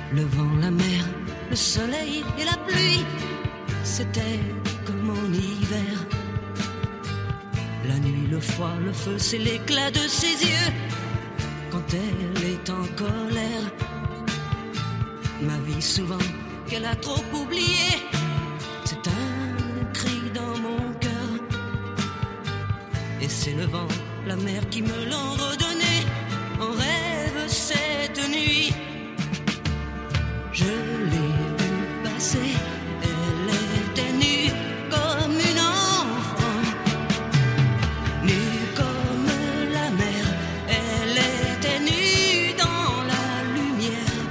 Le vent, la mer, le soleil et la pluie, c'était comme en hiver. La nuit, le froid, le feu, c'est l'éclat de ses yeux quand elle est en colère. Ma vie souvent qu'elle a trop oublié, c'est un cri dans mon cœur. Et c'est le vent, la mer qui me l'ont redonné en rêve cette nuit. Je l'ai vue passer, elle était nue comme une enfant, nue comme la mer, elle était nue dans la lumière.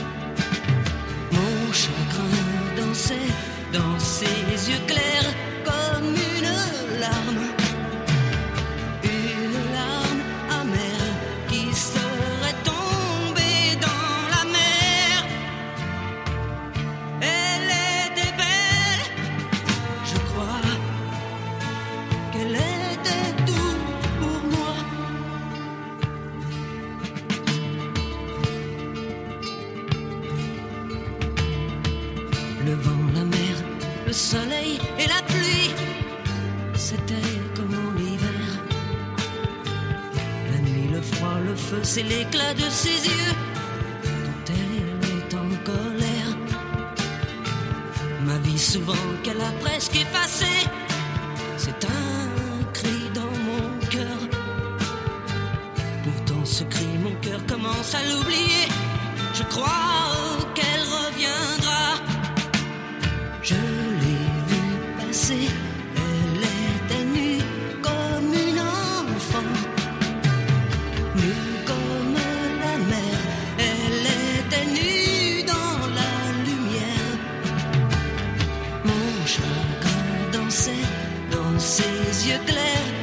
Mon chagrin dansait dans ses yeux clairs comme une larme amère qui serait tombée dans la mer. Elle était belle, je crois qu'elle était tout pour moi. Le vent, la mer, le soleil et la pluie, c'était comme en hiver. La nuit, le froid, le feu, c'est l'éclat de ses yeux quand elle est en colère. Ma vie souvent qu'elle a presque effacée, c'est un cri dans mon cœur. Pourtant ce cri, mon cœur commence à l'oublier. Je crois qu'elle reviendra. Je l'ai vue passer, elle était nue comme une enfant, nue comme la mer, elle était nue dans la lumière. Mon chagrin dansait dans ses yeux clairs